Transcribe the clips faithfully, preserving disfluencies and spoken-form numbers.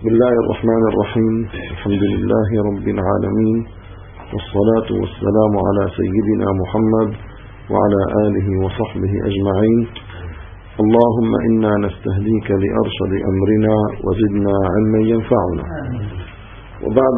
بسم الله الرحمن الرحيم. الحمد لله رب العالمين، والصلاة والسلام على سيدنا محمد وعلى آله وصحبه أجمعين. اللهم إنا نستهديك لأرشد أمرنا وزدنا علما ينفعنا. وبعد،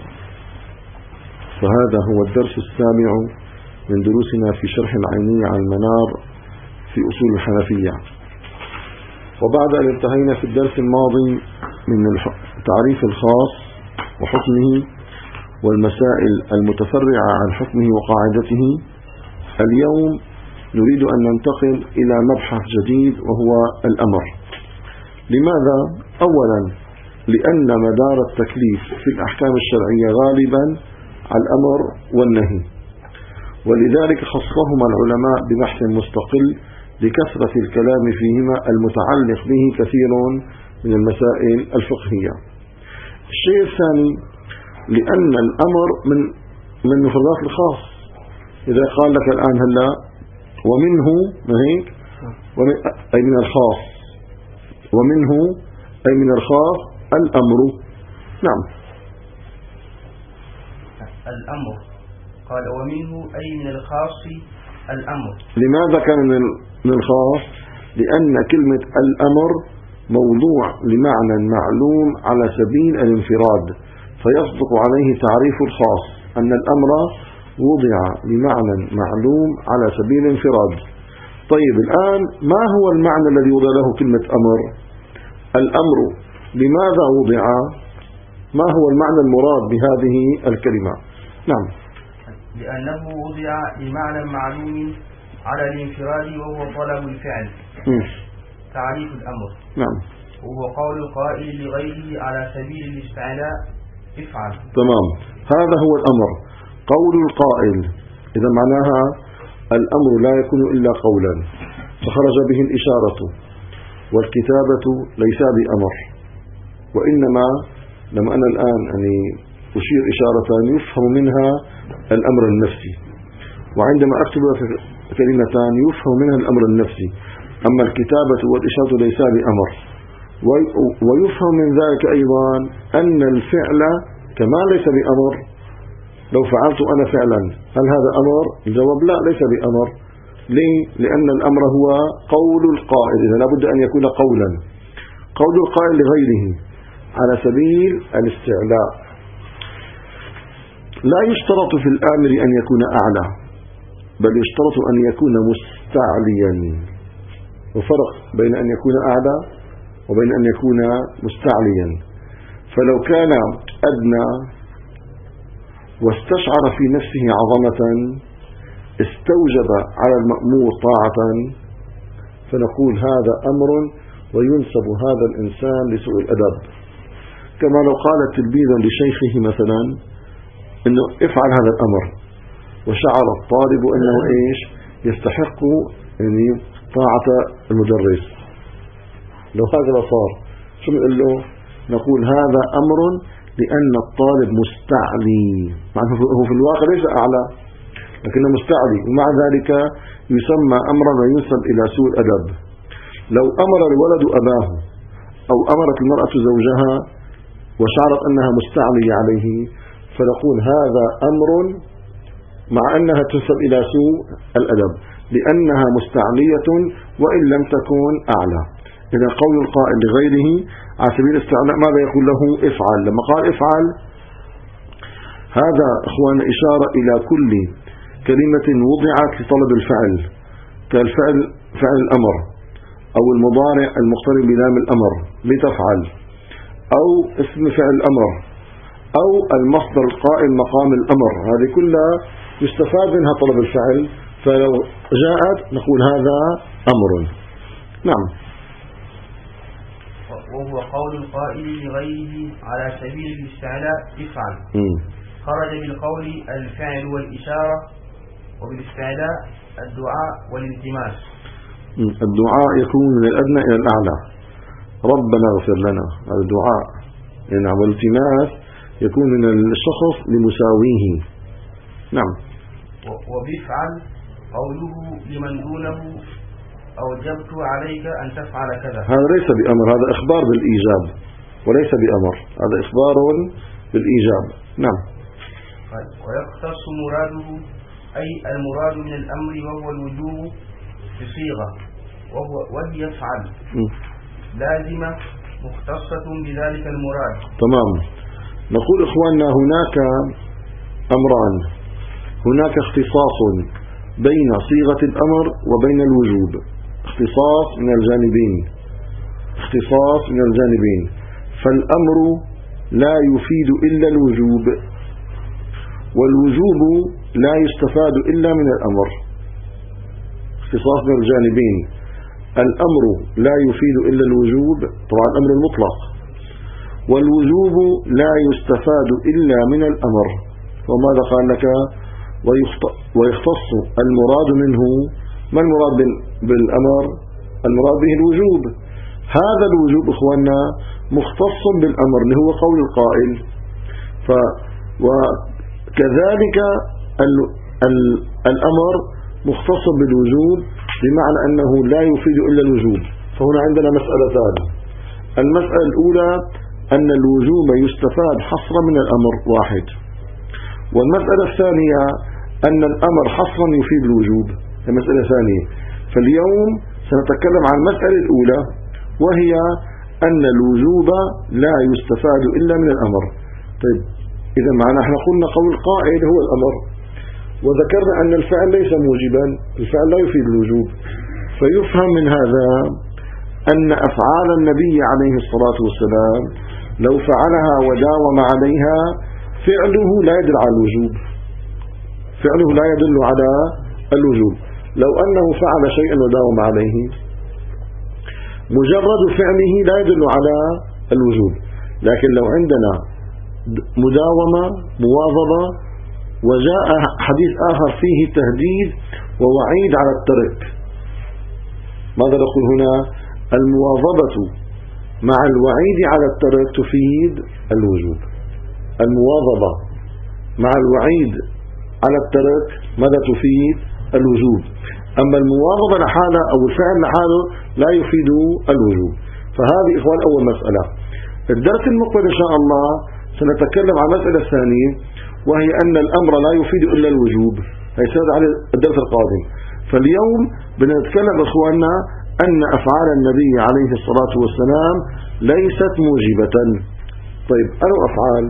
فهذا هو الدرس السابع من دروسنا في شرح العينية على المنار في أصول الحنفية. وبعد أن انتهينا في الدرس الماضي من التعريف الخاص وحكمه والمسائل المتفرعة عن حكمه وقاعدته، اليوم نريد أن ننتقل إلى مبحث جديد وهو الأمر. لماذا؟ أولا، لأن مدار التكليف في الأحكام الشرعية غالبا على الأمر والنهي، ولذلك خصهما العلماء ببحث مستقل لكثرة الكلام فيهما المتعلق به كثير من المسائل الفقهية. الشيء الثاني، لأن الأمر من من مفردات الخاص. إذا قال لك الآن هلا ومنه، ما هيك؟ ومن أي من الخاص، ومنه أي من الخاص الأمر. نعم، الأمر قال ومنه أي من الخاص الأمر. لماذا كان من الخاص؟ لأن كلمة الأمر موضوع لمعنى معلوم على سبيل الانفراد، فيصدق عليه تعريف الخاص أن الأمر وضع لمعنى معلوم على سبيل الانفراد. طيب، الآن ما هو المعنى الذي وضع له كلمة أمر؟ الأمر لماذا وضع؟ ما هو المعنى المراد بهذه الكلمة؟ نعم، لأنه وضع لمعنى معلوم على الانفراد وهو طلب الفعل. م. تعريف الأمر. نعم، وهو قول القائل لغيره على سبيل الاستعلاء افعل. تمام، هذا هو الأمر، قول القائل. إذا معناها الأمر لا يكون إلا قولا، فخرج به الإشارة، والكتابة ليس بأمر، وإنما لما أنا الآن يعني أشير إشارة يفهم منها الأمر النفسي، وعندما أكتب كلمتان يفهم منها الأمر النفسي. أما الكتابة والإشارة ليس بأمر، ويفهم من ذلك أيضا أن الفعل كما ليس بأمر. لو فعلت أنا فعلا هل هذا أمر؟ الجواب لا، ليس بأمر. ليه؟ لأن الأمر هو قول القائل، إذا لابد أن يكون قولا. قول القائل لغيره على سبيل الاستعلاء. لا يشترط في الآمر أن يكون أعلى، بل يشترط أن يكون مستعليا. وفرق بين أن يكون أعلى وبين أن يكون مستعليا. فلو كان أدنى واستشعر في نفسه عظمة استوجب على المأمور طاعة، فنقول هذا أمر وينسب هذا الإنسان لسوء الأدب. كما لو قال تلميذا لشيخه مثلا إنه افعل هذا الأمر، وشعر الطالب أنه إيش يستحق يعني طاعة المدرس، لو هذا صار شو نقول له؟ نقول هذا أمر لأن الطالب مستعلي، مع أنه هو في الواقع ليس أعلى لكنه مستعلي، ومع ذلك يسمى أمرا وينسب إلى سوء الأدب. لو أمر الولد أباه أو أمرت المرأة زوجها وشعرت أنها مستعلية عليه، فنقول هذا أمر مع أنها تنسب إلى سوء الأدب لأنها مستعلية وإن لم تكن أعلى. إذا قول القائل لغيره على سبيل الاستعلاء ماذا يقول له؟ افعل. لما قال افعل، هذا أخوان إشارة إلى كل كلمة وضعت لطلب الفعل، كالفعل فعل الأمر، أو المضارع المقترن بلام الأمر لتفعل، أو اسم فعل الأمر، أو المصدر القائم مقام الأمر. هذه كلها يستفاد منها طلب الفعل، فلو جاءت نقول هذا أمر. نعم، وهو قول القائل لغيره على سبيل الاستعلاء افعل. م. خرج بالقول الفعل والإشارة، وبالاستعلاء الدعاء والالتماس. م. الدعاء يكون من الأدنى إلى الأعلى، ربنا اغفر لنا، هذا الدعاء يعني، والالتماس يكون من الشخص لمساويه. نعم، وبيفعل قوله لمن دونه أوجبت عليك أن تفعل كذا. هذا ليس بأمر، هذا إخبار بالإيجاب. وليس بأمر، هذا إخبار بالإيجاب. نعم. ويختص مراده أي المراد من الأمر وهو الوجوب بصيغة وهو وهي يفعل لازمة مختصة بذلك المراد. تمام. نقول إخواننا هناك أمران، هناك اختصاص بين صيغة الأمر وبين الوجوب، اختصاص من الجانبين، اختصاص من الجانبين. فالأمر لا يفيد إلا الوجوب، والوجوب لا يستفاد إلا من الأمر، اختصاص من الجانبين. الأمر لا يفيد إلا الوجوب، طبعا الأمر المطلق، والوجوب لا يستفاد إلا من الأمر. وماذا قال لك؟ ويختص المراد منه. ما المراد بالأمر؟ المراد به الوجوب. هذا الوجوب إخواننا مختص بالأمر اللي هو قول القائل. ف وكذلك ال... ال... الأمر مختص بالوجوب، بمعنى أنه لا يفيد إلا الوجوب. فهنا عندنا مسألتان. المسألة الأولى أن الوجوب يستفاد حصرا من الأمر واحد، والمسألة الثانية أن الأمر حصرا يفيد الوجوب، المسألة ثانية. فاليوم سنتكلم عن المسألة الأولى، وهي أن الوجوب لا يستفاد إلا من الأمر. طيب، إذا معنا احنا قلنا قول القائل هو الأمر، وذكرنا أن الفعل ليس موجبا، الفعل لا يفيد الوجوب. فيفهم من هذا أن أفعال النبي عليه الصلاة والسلام لو فعلها وداوم عليها فعله لا يدل على الوجوب، فعله لا يدل على الوجوب. لو أنه فعل شيئا وداوم عليه مجرد فعله لا يدل على الوجوب، لكن لو عندنا مداومة مواظبة وجاء حديث آخر فيه تهديد ووعيد على الترك، ماذا نقول هنا؟ المواظبة مع الوعيد على الترك تفيد الوجوب. المواظبة مع الوعيد على الترك ماذا تفيد؟ الوجوب. أما المواظبة لحالة أو الفعل لحاله لا يفيد الوجوب. فهذه إخوان أول مسألة. الدرس المقبل إن شاء الله سنتكلم عن مسألة ثانية، وهي أن الأمر لا يفيد إلا الوجوب، هي سيد على الدرس القادم. فاليوم بنتكلم إخواننا أن أفعال النبي عليه الصلاة والسلام ليست موجبة. طيب، أنا أفعال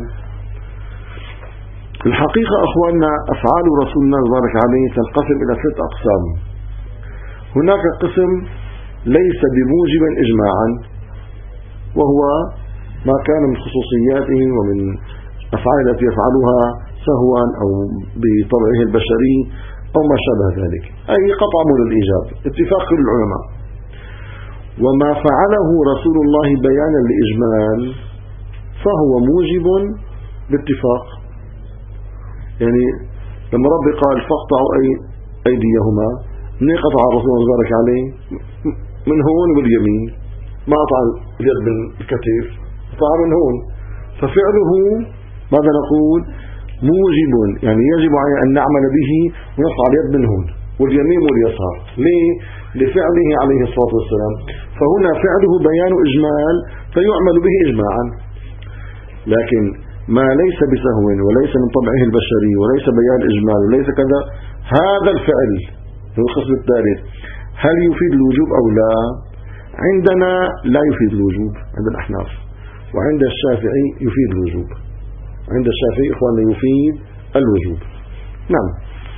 الحقيقة أخواننا أفعال رسول الله بارك عليه تنقسم إلى ثلاث أقسام. هناك قسم ليس بموجبا إجماعا، وهو ما كان من خصوصياته ومن أفعال التي يفعلها سهوا أو بطبعه البشري أو ما شابه ذلك، أي قطع من الإيجاب اتفاق كل العلماء. وما فعله رسول الله بيانا لإجمال فهو موجب باتفاق. يعني لما ربي قال فاقطعوا أي أيديهما، من قطع الرسول الله بارك عليه؟ من هون واليمين، ما قطع اليد بالكتف، قطع من هون. ففعله ماذا نقول؟ موجب، يعني يجب علينا أن نعمل به ونقطع اليد من هون واليمين واليسار. ليه؟ لفعله عليه الصلاة والسلام. فهنا فعله بيان إجمال فيعمل به إجماعا. لكن ما ليس بسهو وليس من طبعه البشري وليس بيان إجمال وليس كذا، هذا الفعل هو القسم الثالث، هل يفيد الوجوب أو لا؟ عندنا لا يفيد الوجوب عند الأحناف، وعند الشافعي يفيد الوجوب. عند الشافعي إخواننا يفيد الوجوب. نعم.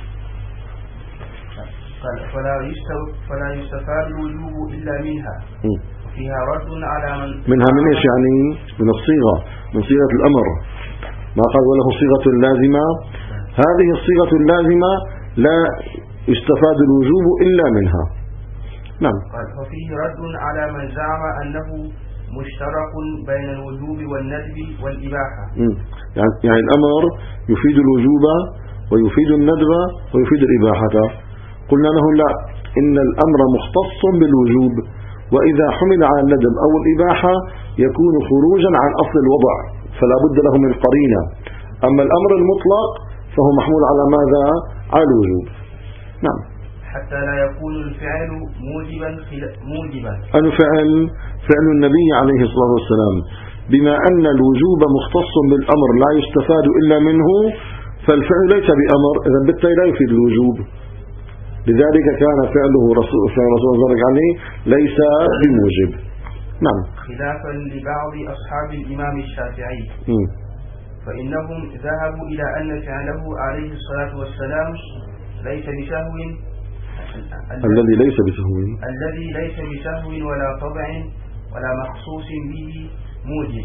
فلا فلا يستفاد الوجوب إلا منها، فيها رد على من منها من إيش يعني؟ من الصيغة، من صيغة الأمر. ما قال وله صيغة لازمة، هذه الصيغة اللازمة لا يستفاد الوجوب إلا منها. نعم. وفيه رد على من زعم أنه مشترك بين الوجوب والندب والإباحة. يعني, يعني الأمر يفيد الوجوب ويفيد الندب ويفيد الإباحة. قلنا له لا، إن الأمر مختص بالوجوب، وإذا حمل على الندب أو الإباحة يكون خروجا عن أصل الوضع، فلا بد له من قرينة. أما الأمر المطلق فهو محمول على ماذا؟ على الوجوب. نعم. حتى لا يكون الفعل موجبا موجبا أن فعل فعل النبي عليه الصلاة والسلام بما أن الوجوب مختص بالأمر لا يستفاد إلا منه فالفعل ليس بأمر، إذا بالتالي لا يفيد الوجوب. لذلك كان فعله رسول فعل رسول الله عليه ليس بموجب. نعم. خلافا لبعض أصحاب الإمام الشافعي م. فإنهم ذهبوا إلى أن فعله عليه الصلاة والسلام ليس بسهو الذي ليس بسهو الذي ليس بسهو ولا طبع ولا مخصوص به موجب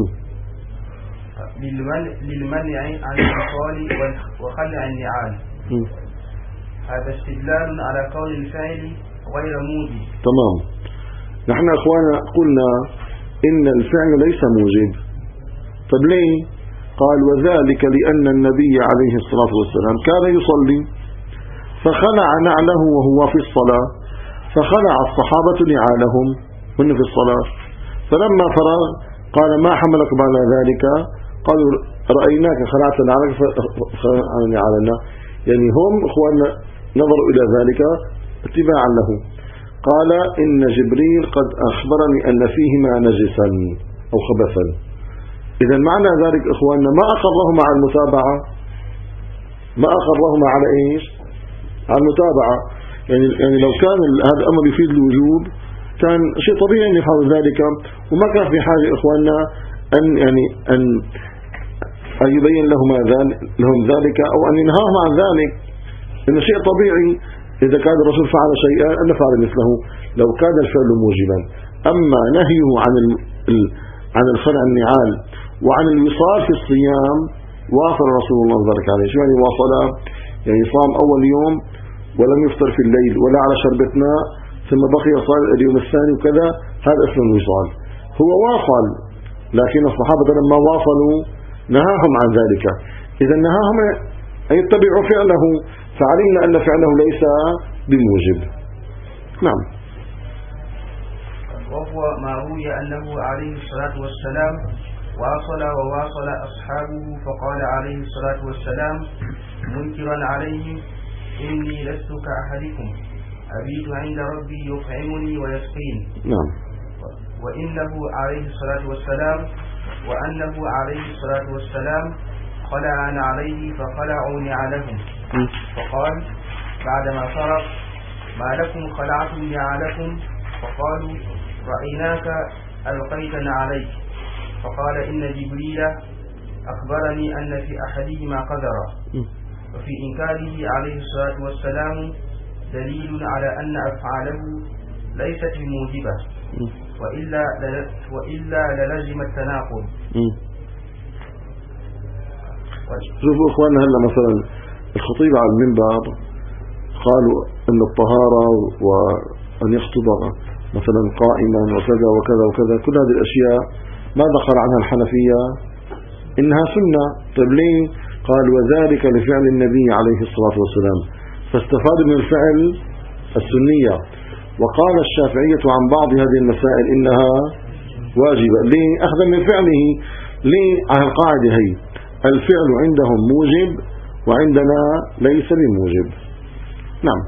للمنع عن الوصال وخلع النعال. م. هذا استدلال على قول الفعل غير موجب. تمام. نحن أخوانا قلنا إن الفعل ليس موجب. طب ليه؟ قال وذلك لأن النبي عليه الصلاة والسلام كان يصلي فخلع نعله وهو في الصلاة، فخلع الصحابة نعالهم وهم في الصلاة، فلما فرغ قال ما حملكم على ذلك؟ قالوا رأيناك خلعت نعلك فخلعنا نعالنا. يعني هم أخوانا نظروا إلى ذلك اتباعا له. قال إن جبريل قد أخبرني أن فيهما نجسا أو خبثا. إذا معنى ذلك إخواننا ما أقرهما على المتابعة، ما أقرهما على إيش؟ على المتابعة. يعني يعني لو كان هذا الأمر يفيد الوجوب كان شيء طبيعي أن يفعلوا ذلك، وما كان في حاجة إخواننا أن يعني أن أن يبين لهم لهم ذلك أو أن ينهاهم عن ذلك. إن شيء طبيعي إذا كان الرسول فعل شيئا أن نفعل مثله لو كان الفعل موجبا. أما نهيه عن عن الخلع النعال وعن الوصال في الصيام واصل رسول الله ذلك عليه. شو يعني واصل؟ يعني صام أول يوم ولم يفطر في الليل ولا على شربة ماء ثم بقي صار اليوم الثاني وكذا، هذا اسمه الوصال. هو واصل لكن الصحابة لما واصلوا نهاهم عن ذلك. إذا نهاهم أن يتبعوا فعله، فعلمنا أن فعله ليس بموجب. نعم. وهو ما روي أنه عليه الصلاة والسلام واصل وواصل أصحابه فقال عليه الصلاة والسلام منكرا عليهم إني لست كأحدكم أبيت عند ربي يطعمني ويسقين. نعم. وإنه عليه الصلاة والسلام وأنه عليه الصلاة والسلام خلع عليه فخلعوا نعالهم، فقال بعدما فرغ ما لكم خلعتم نعالكم؟ فقالوا رأيناك ألقيتنا عليك. فقال إن جبريل أخبرني أن في أحدهما قدرا. وفي إنكاره عليه الصلاة والسلام دليل على أن أفعاله ليست بموجبة، وإلا وإلا للزم التناقض. شوفوا إخواننا هلا مثلا الخطيب على المنبر قالوا أن الطهارة وأن يخطب مثلا قائما وكذا وكذا وكذا، كل هذه الأشياء ماذا قال عنها الحنفية؟ إنها سنة. طيب ليه؟ قال وذلك لفعل النبي عليه الصلاة والسلام، فاستفاد من الفعل السنية. وقال الشافعية عن بعض هذه المسائل إنها واجبة. ليه؟ أخذا من فعله. ليه؟ على القاعدة هي الفعل عندهم موجب وعندنا ليس بموجب. نعم.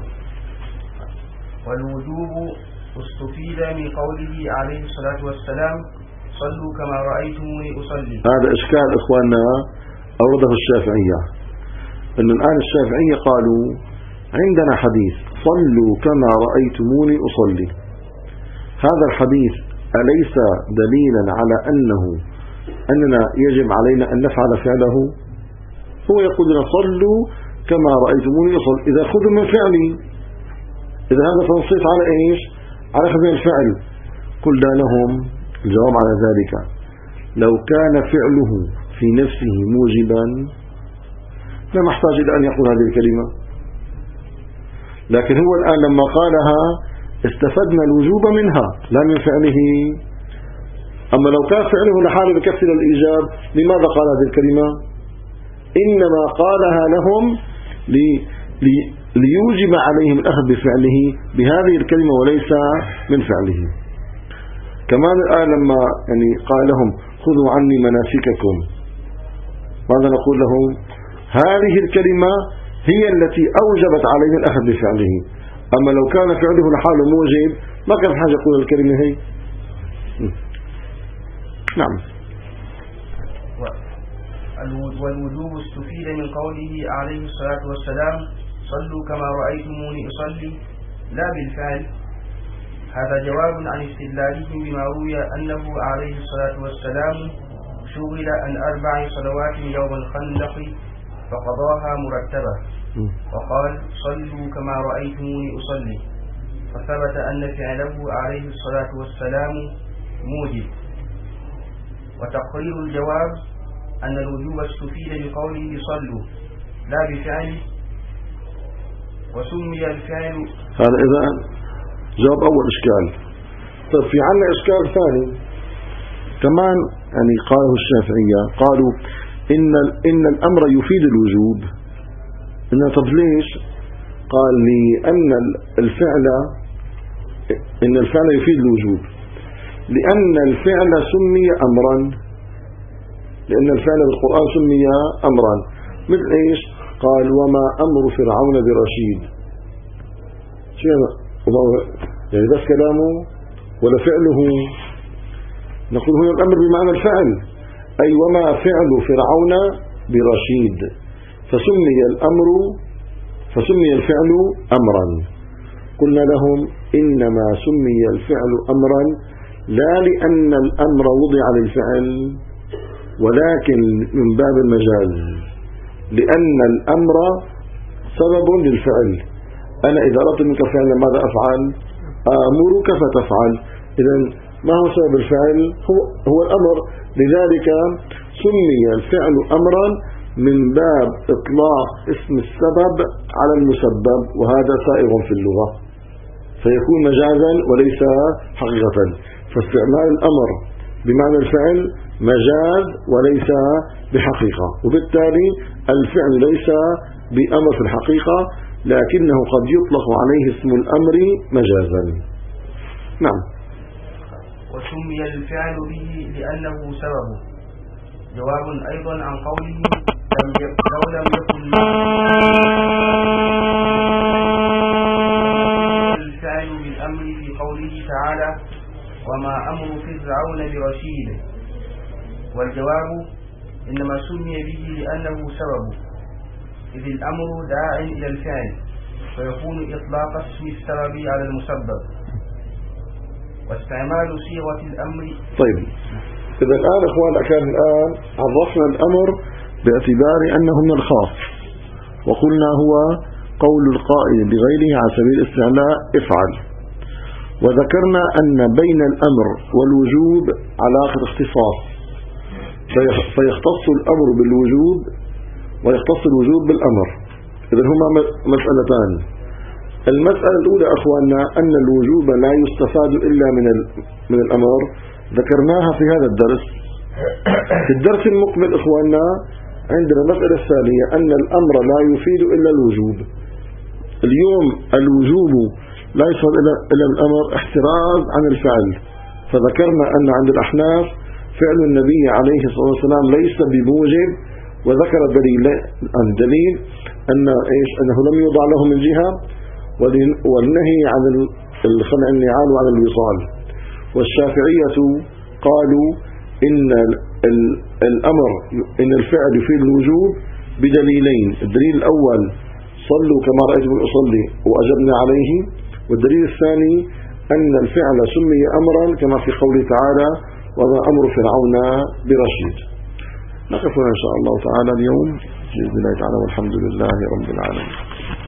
والوجوب استفيد من قوله عليه الصلاة والسلام صلوا كما رأيتموني أصلي. هذا إشكال إخواننا أورده الشافعية، أن الآن الشافعية قالوا عندنا حديث صلوا كما رأيتموني أصلي. هذا الحديث أليس دليلا على أنه أننا يجب علينا أن نفعل فعله؟ هو يقول لنا صلوا كما رأيتموني أصلي. إذا خذوا من فعلي، إذا هذا تنصيص على إيش؟ على خذ الفعل. قلنا لهم الجواب على ذلك لو كان فعله في نفسه موجبا لا محتاج إلى أن يقول هذه الكلمة، لكن هو الآن لما قالها استفدنا الوجوب منها لا من فعله. أما لو كان فعله لحاله بكفر الإيجاب لماذا قال هذه الكلمة؟ إنما قالها لهم لي لي ليوجب عليهم الأخذ بفعله بهذه الكلمة وليس من فعله. كمان الآن لما يعني قال لهم خذوا عني مناسككم، ماذا نقول لهم؟ هذه الكلمة هي التي أوجبت عليهم الأخذ بفعله. أما لو كان فعله لحاله موجب ما كان حاجة يقول الكلمة هي. نعم. والوجوب استفيد من قوله عليه الصلاة والسلام صلوا كما رأيتموني أصلي لا بالفعل. هذا جواب عن استدلالهم بما روي أنه عليه الصلاة والسلام شغل عن أربع صلوات يوم الخندق فقضاها مرتبة وقال صلوا كما رأيتموني أصلي، فثبت أن فعله عليه الصلاة والسلام موجب. وتقرير الجواب أن الوجوب استفيد بقوله صلوا لا بفعله، وسمي الفعل. هذا إذا جواب أول إشكال. طيب في عنا إشكال ثاني كمان، يعني قاله الشافعية قالوا إن إن الأمر يفيد الوجوب. إن طب ليش؟ قال لأن الفعل إن الفعل يفيد الوجوب، لأن الفعل سمي أمرا، لأن الفعل بالقرآن سمي أمرا. مثل إيش؟ قال وما أمر فرعون برشيد. شو يعني بس كلامه ولا فعله؟ نقول هنا الأمر بمعنى الفعل، أي وما فعل فرعون برشيد، فسمي الأمر فسمي الفعل أمرا. قلنا لهم إنما سمي الفعل أمرا لا لأن الأمر وضع للفعل، ولكن من باب المجاز، لأن الأمر سبب للفعل. أنا إذا أردت منك فعلا ماذا أفعل؟ آمرك فتفعل. إذن ما هو سبب الفعل؟ هو, هو الأمر. لذلك سمي الفعل أمرا من باب إطلاق اسم السبب على المسبب، وهذا سائغ في اللغة، فيكون مجازا وليس حقيقة. فاستعمال الأمر بمعنى الفعل مجاز وليس بحقيقة، وبالتالي الفعل ليس بأمر في الحقيقة، لكنه قد يطلق عليه اسم الأمر مجازا. نعم. وسمي الفعل به لأنه سببه. جواب أيضا عن قوله لو لم يكن الفعل بالأمر في قوله تعالى وما أمر فرعون برشيد. والجواب إنما سمي به لأنه سببه، إذ الأمر داع إلى الفعل، فيكون إطلاق اسم السبب على المسبب واستعمال صيغة الأمر. طيب إذا الآن إخوان كان الآن عرفنا الأمر باعتبار أنه من الخاص، وقلنا هو قول القائل بغيره على سبيل الاستعلاء افعل، وذكرنا أن بين الأمر والوجوب علاقة اختصاص، فيختص الأمر بالوجوب ويختص الوجوب بالأمر. إذن هما مسألتان. المسألة الأولى أخواننا أن الوجوب لا يستفاد إلا من من الأمر، ذكرناها في هذا الدرس. في الدرس المقبل إخواننا عندنا المسألة الثانية أن الأمر لا يفيد إلا الوجوب. اليوم الوجوب لا يصل إلى الأمر احتراز عن الفعل، فذكرنا أن عند الأحناف فعل النبي عليه الصلاة والسلام ليس بموجب، وذكر الدليل الدليل أن إيش أنه لم يوضع له من جهة، والنهي عن خلع النعال وعن الوصال. والشافعية قالوا إن الأمر إن الفعل يفيد الوجوب بدليلين. الدليل الأول صلوا كما رأيتم أصلي وأجبنا عليه، والدليل الثاني أن الفعل سمي أمرا كما في قوله تعالى وما أمر فرعون برشيد. نقف هنا إن شاء الله تعالى اليوم بإذن الله تعالى، والحمد لله رب العالمين.